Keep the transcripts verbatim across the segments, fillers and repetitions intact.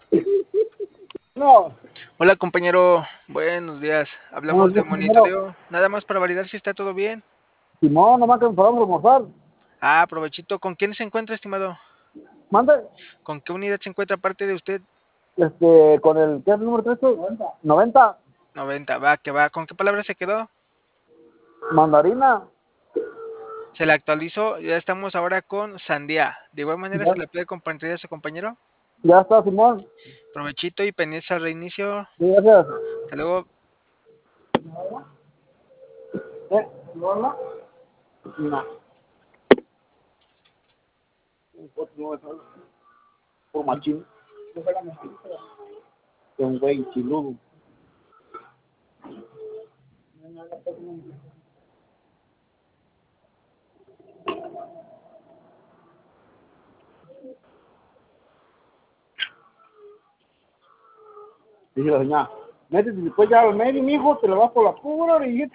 No. Hola compañero, buenos días. Buenos Hablamos de días, primero. monitoreo, nada más para validar si está todo bien. Simón, nomás que nos podamos almorzar. Ah, provechito. ¿Con quién se encuentra, estimado? Mande. ¿Con qué unidad se encuentra aparte de usted? Este, con el, ¿qué es el número tres? noventa. Noventa, va, que va. ¿Con qué palabra se quedó? Mandarina. Se le actualizó, ya estamos ahora con sandía. De igual manera Ya, se le puede compartir a su compañero. ya está, Simón. Provechito y pendientes al reinicio. Sí, gracias. Hasta luego. ¿Eh? ¿Hola? No. Por machín. Un güey chiludo. Dice la señora, métete después ya al medio, mijo, te lo vas por la pura orillita.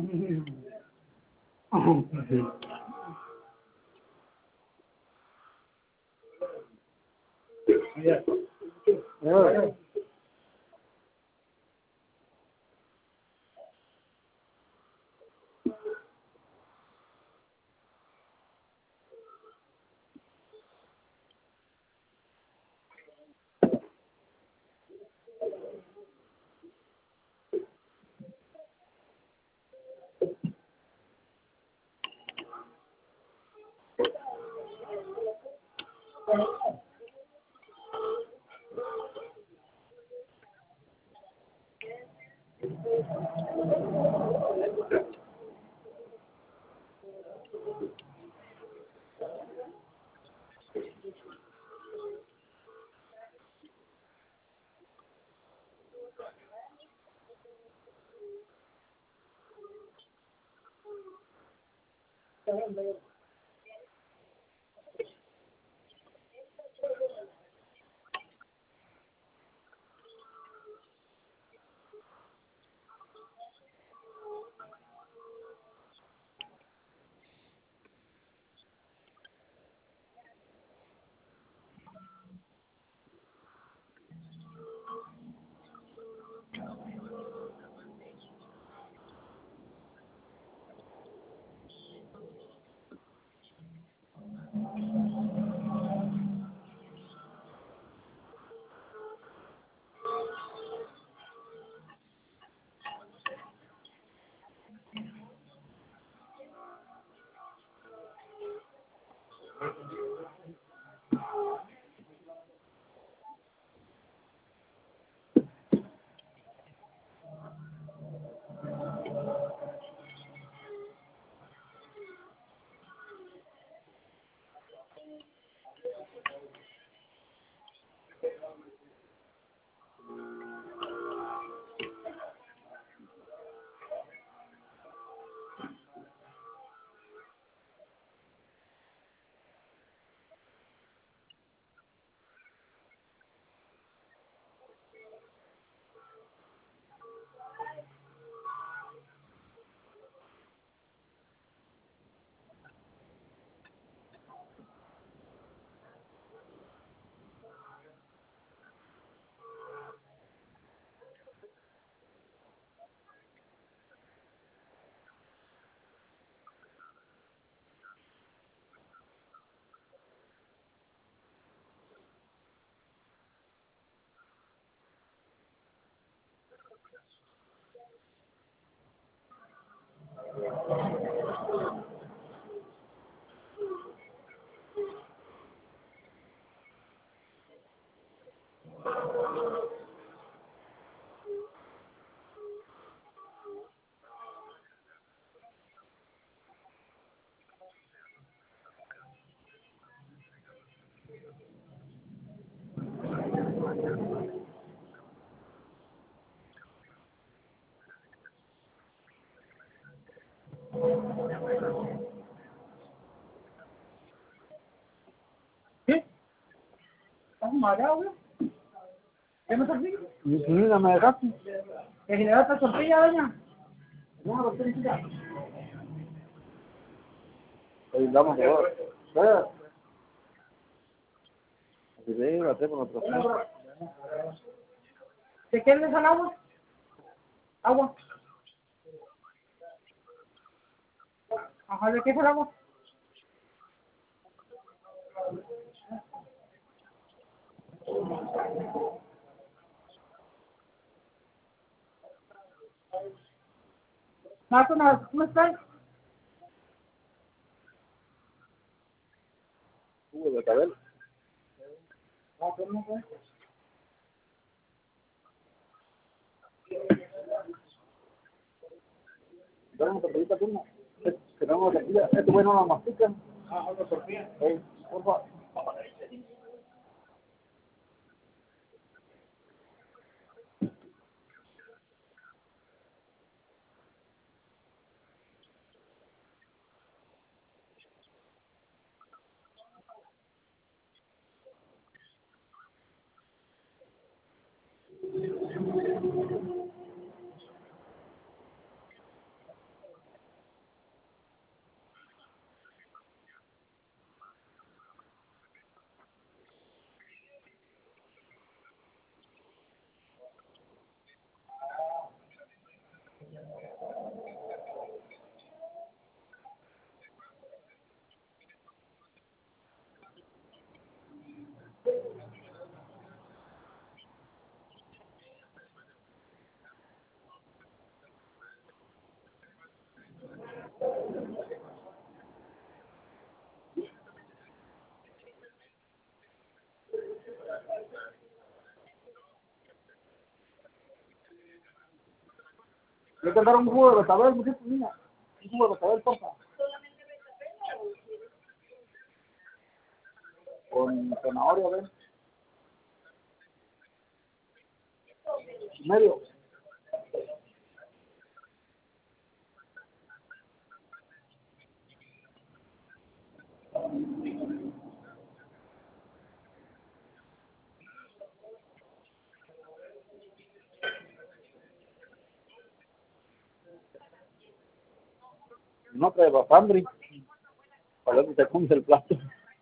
Ya. Ya. ¿Qué? ¿Estás mareado, güey? ¿Qué me estás diciendo? Mi comida me dejaste. ¿Que si le das tortilla, doña? No, tortilla. Ahí vamos, por favor. Así de ahí, la tengo en la otra. ¿De qué es el agua? Agua. Ajá, ¿de qué es el agua? ¿Más una, ¿cómo estás? Jugo de cabello. Ah, ¿cómo fue? Dame una tortillita, tú no. Que no una tortilla. Este güey no la mastica. Ah, una tortilla. Eh, por favor. Le cantaron un jugo de betabel, muchachos, niña. Un jugo de betabel, porfa. Con zanahoria, ven. Medio. No trae bafandri. Para eso te comes el plato.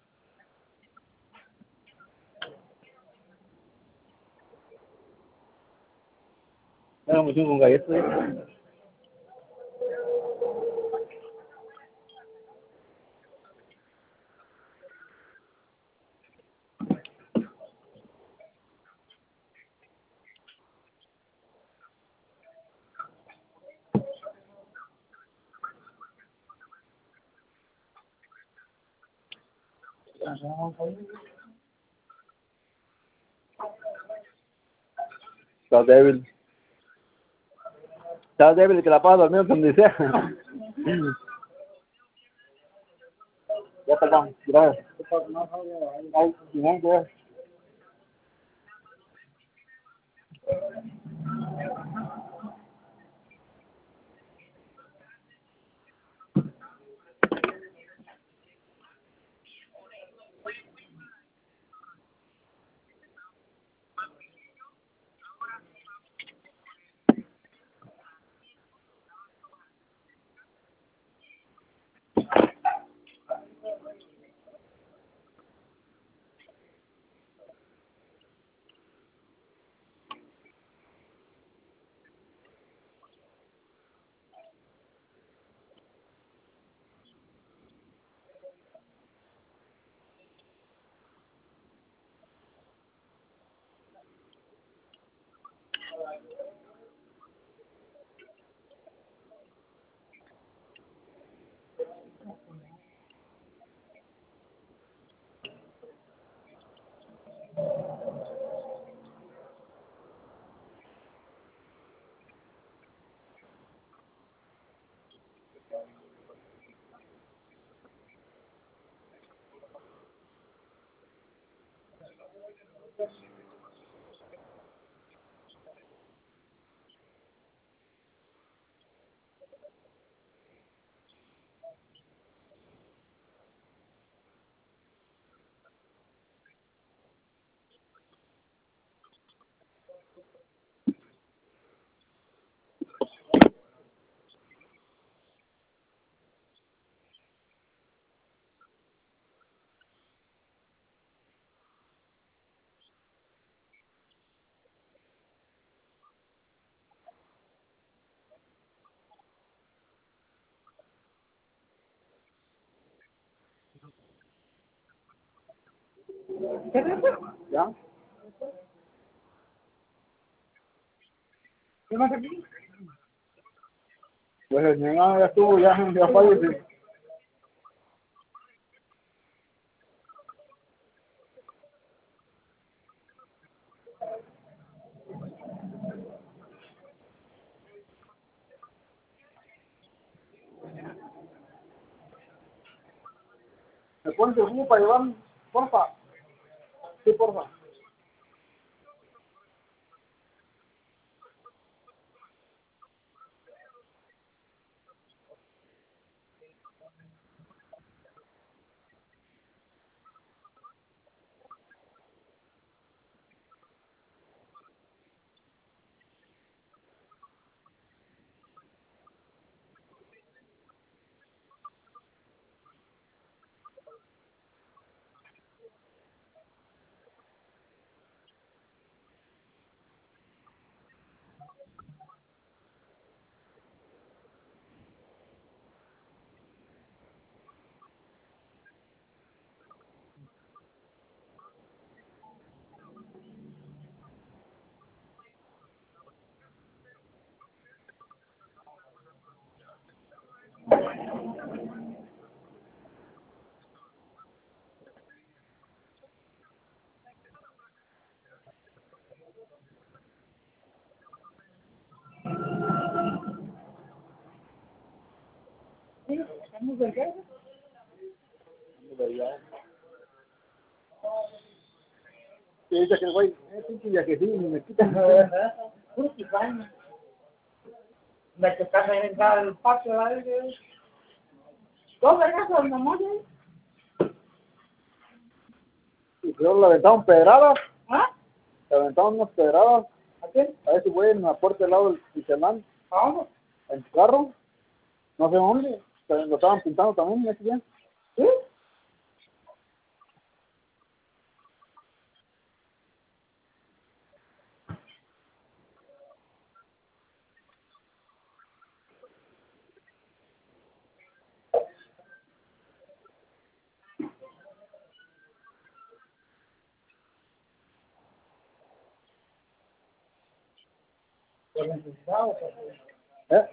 Era mucho con galletas. ¿Eh? Estás débil. Estás débil que la pasas dormido donde sea. Ya perdón. Gracias. Ay, Simón, gracias. ¿Qué te hace? ¿Ya? ¿Qué más aquí? Pues el niño ya estuvo, ya, ya falleció. ¿Me pones el jugo para llevar? Porfa. Sí, porfa. Sí, estamos del qué? Sí, dice que el güey, eh, pinche viajecín, y me quitan. Puro cizaña. La que está ahí en el patio, ¿vale? ¿Dos vergas son mamá? Y luego le aventaron pedradas, ¿Ah? le aventaron unas pedradas. ¿A quién? A ese güey en la puerta del lado del Pichelán, ¿A dónde? en su carro, no sé dónde, pero lo estaban pintando también, ese día. ¿Sí? Por necesidad o por... ¿Eh?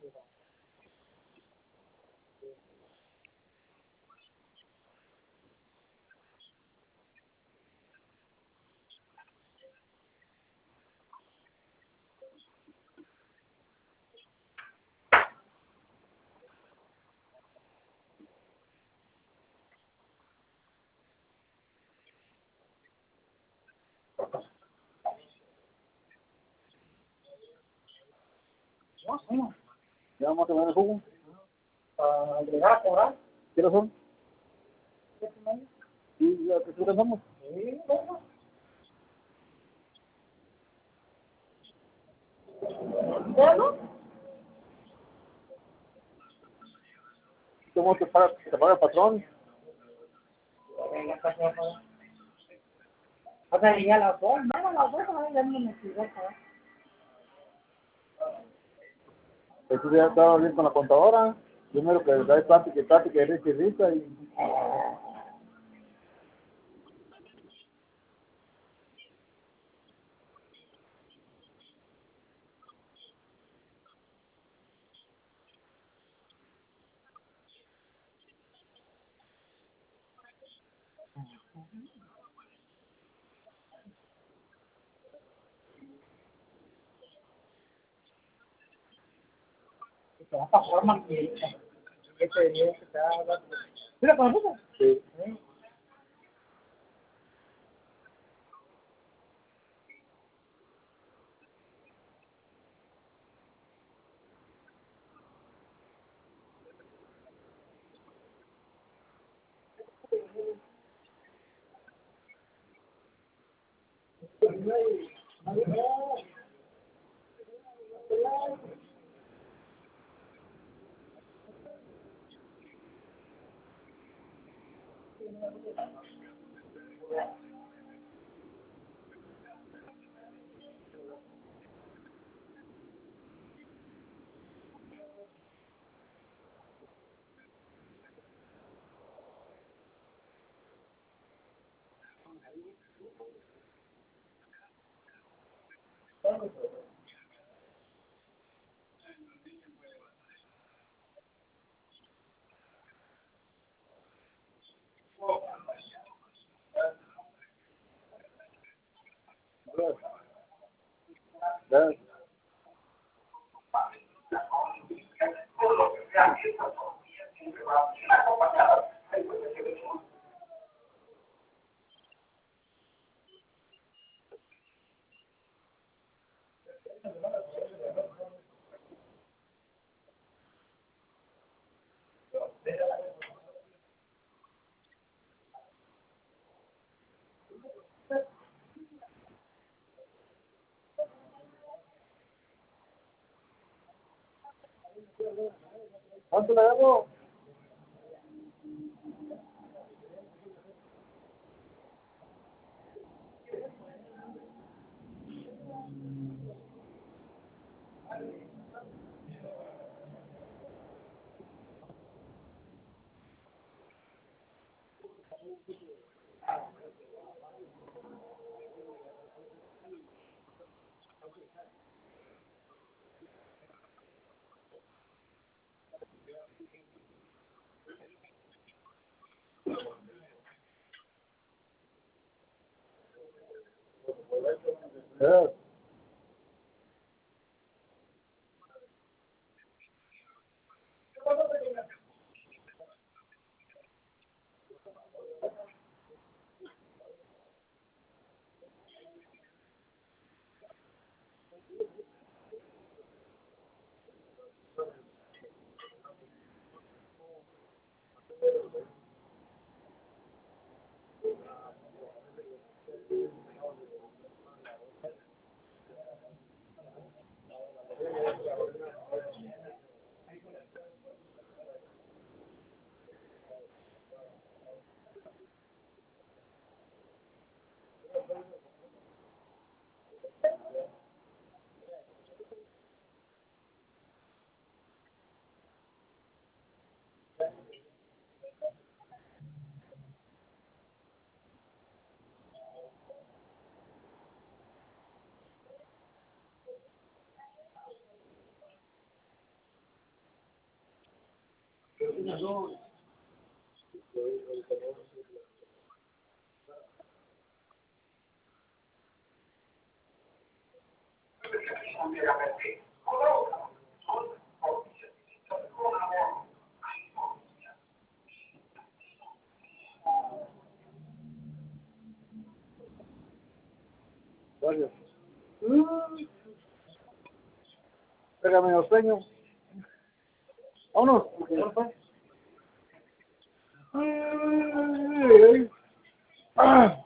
No, no. Ya vamos a tomar el jugo. Para llegar a cobrar. ¿Qué razón? ¿Qué te mando? Sí, ya que qué somos. Sí, bueno. ¿Pero? ¿Cómo te paga, te paga el patrón? Ya casi va a pagar. O sea, ya las dos, no, las dos, no, ya no me sirve, ¿sabes? Entonces ya estaba bien con la contadora. Primero que da plática y plática y risa y risa y... Y te vas a jugar maquinita. Este día que te haga... ¿Sí la conoces? Sí. Sí. Yes. ¿Cuánto le debo? Yes. Gracias. Pégame los sueños. Vámonos. Ay, ah.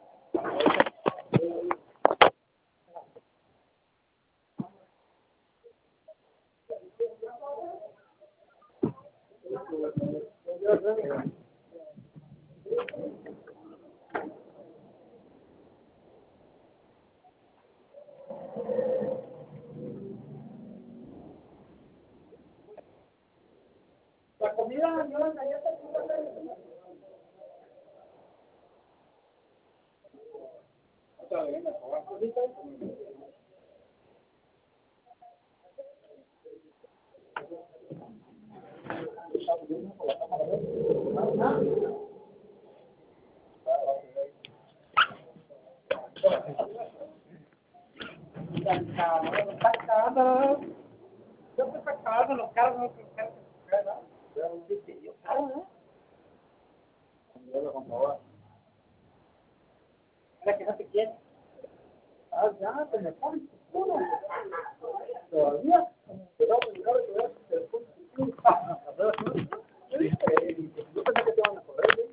La comida, yo la galleta, está cagando. Yo me está cagando los carros, no que carros que se caen, ¿no? Yo caro, ¿no? Yo lo comprobaba. Ahora que no te quiere. Ah, ya, te me pones uno. Todavía. Pero vamos a llegar a que te lo pones uno. Yo pensé que te van a correr, ¿sí?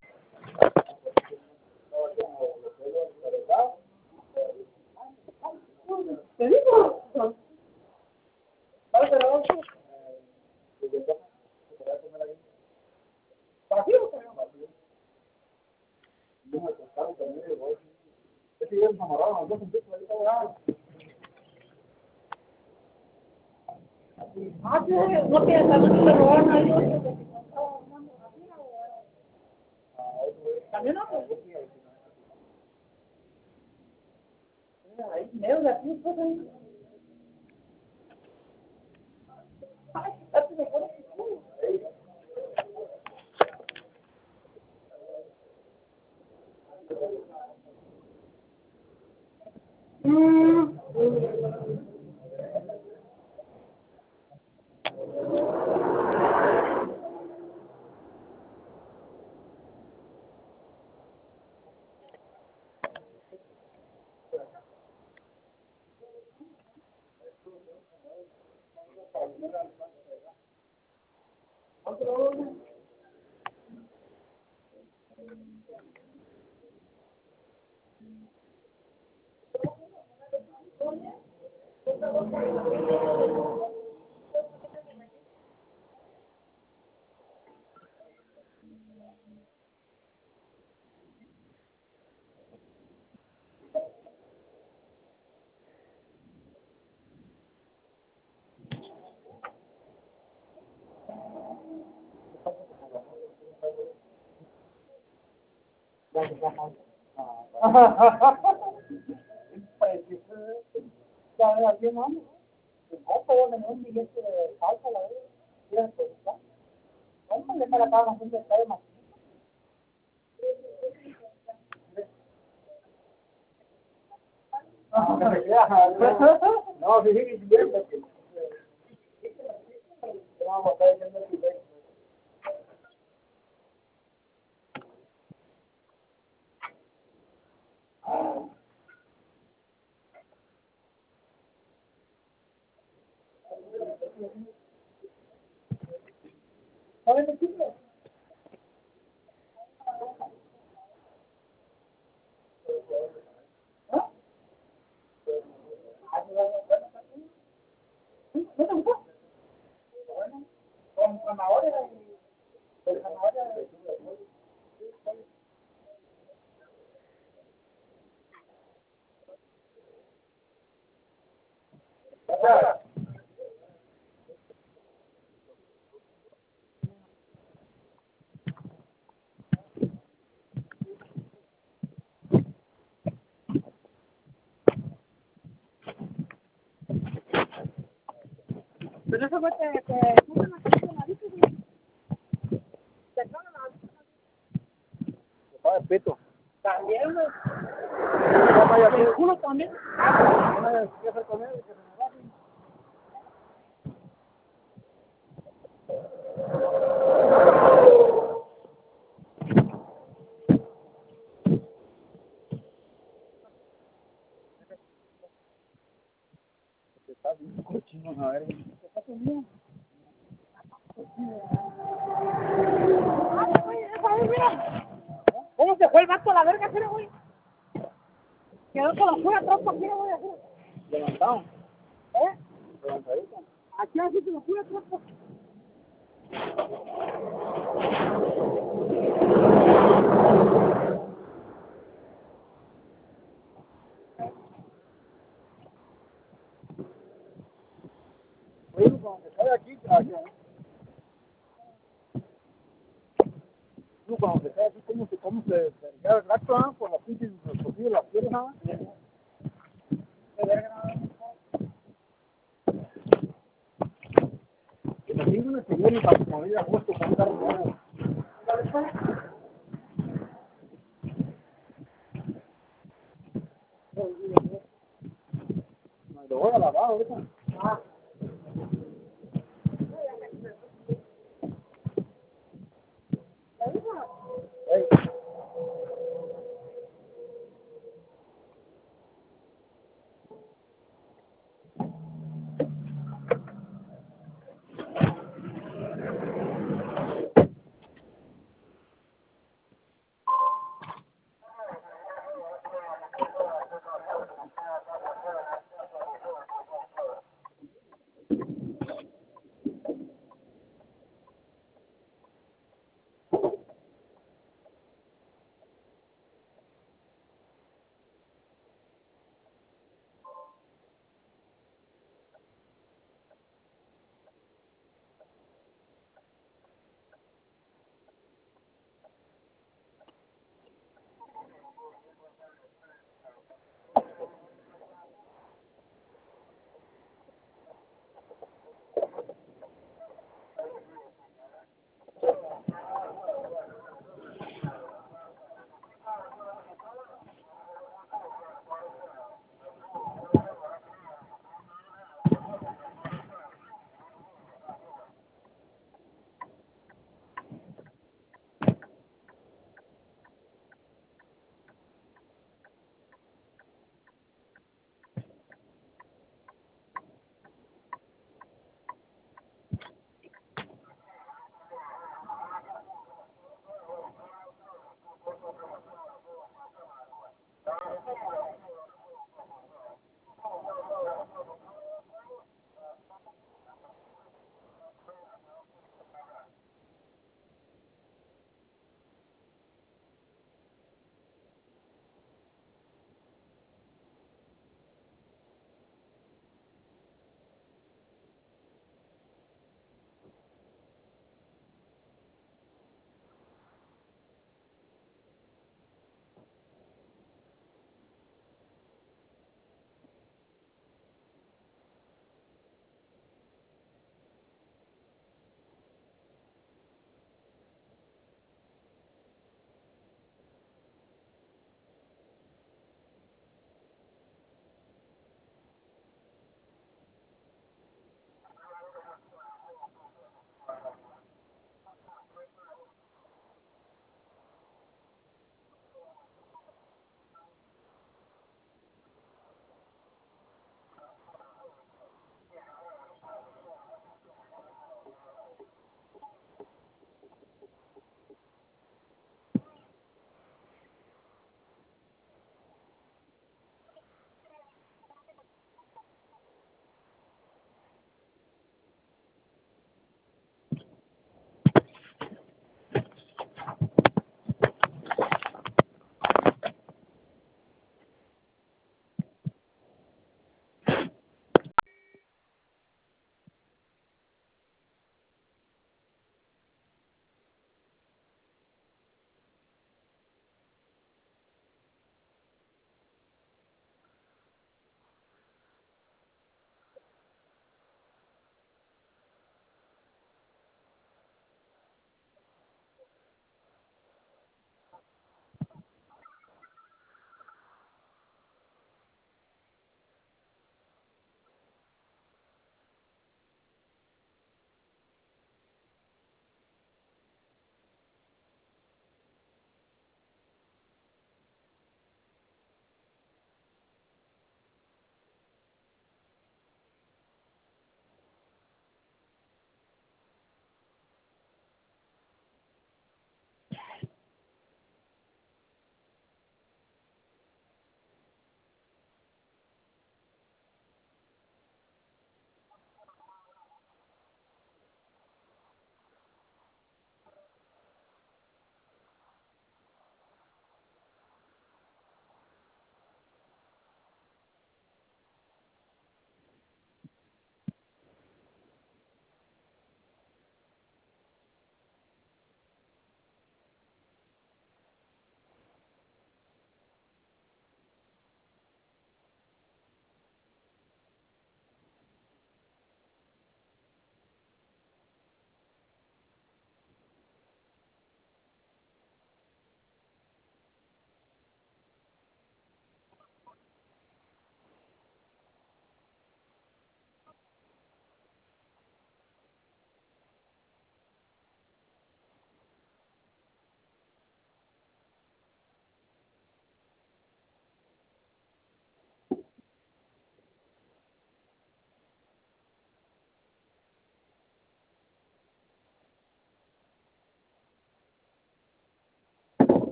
¿Te digo? ¿Sabes de la once? ¿Pasivo? No me tocaron también, güey. Es que ya nos amarraron los dos juntitos ahí, ¿verdad? Ah, sí, no tienes a ver si le robaron a ellos. ¿También no? Ya, ya, bien, hombre. No puedo tener un billete de falsa, la verdad. Ya, pues, ya. Hombre, ya me la pagan haciendo esta de más. No, sí, sí, bien, porque vamos a estar diciendo el billete. ¿Sabes el chicle? ¿No? ¿Sí? ¿No te gustó? Bueno, con zanahoria y... con zanahoria de... Pero eso fue que... que... ¿cómo se llama? Ah, el pito. También, güey. El culo también. ¿Qué hacer con él? Que se me baje. Está bien cochino, a ver. ¿Qué está conmigo? Ay, güey, esa vez, mira. ¿Cómo se fue el vato a la verga, mira, güey? Quedó con la pura tropa, mira, güey, así. Levantado. ¿Eh? Levantadito. Aquí así con la pura tropa. Oye, cuando se cae aquí, allá. Cuando se cae aquí, ¿cómo se, cómo se, se queda el gato, ah? Por las pinches, los cocidos, las piernas, ah. Que me tengo una señora para que me diga justo con estar nuevo. Me lo voy a lavar ahorita. Ah.